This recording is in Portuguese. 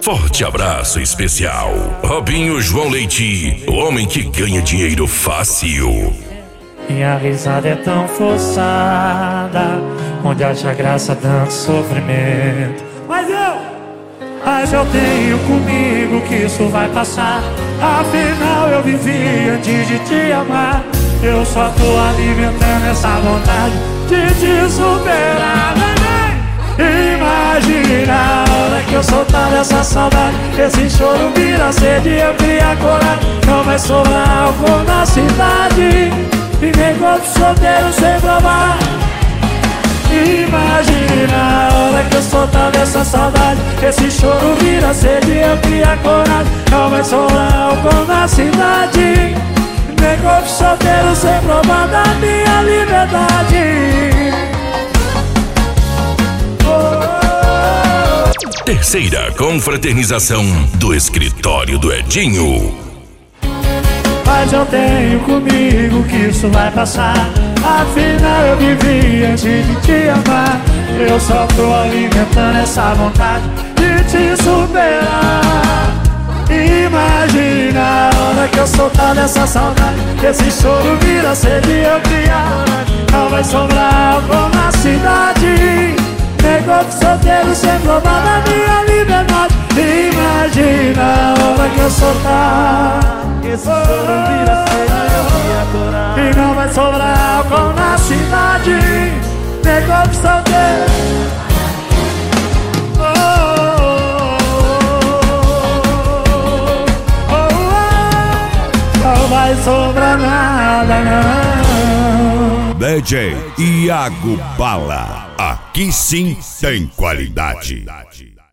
Forte abraço especial, Robinho João Leite, o homem que ganha dinheiro fácil. Minha risada é tão forçada, onde acha graça tanto sofrimento. Mas eu tenho comigo que isso vai passar. Afinal eu vivi antes de te amar. Eu só tô alimentando essa vontade de te superar. Imagina a hora que eu soltar essa saudade. Esse choro vira sede, eu cria coragem. Não vai sobrar álcool na cidade e nem corpo solteiro sem provar. Imagina a hora que eu soltar dessa saudade. Esse choro vira sede, eu cria coragem. Não vai sobrar álcool na cidade nem corpo solteiro sem provar da minha liberdade. Terceira confraternização do escritório do Edinho. Mas eu tenho comigo que isso vai passar. Afinal eu vivi antes de te amar. Eu só tô alimentando essa vontade de te superar. Imagina a hora que eu soltar dessa saudade. Esse choro vira sede, eu criar. Não vai sobrar álcool na cidade nem corpo solteiro sem provar da minha liberdade. Imagina a hora que eu soltar. Esse choro vira sede, eu criar. E não vai sobrar álcool na cidade nem corpo solteiro. Não vai sobrar nada, não. DJ Iago Bala, aqui sim tem qualidade.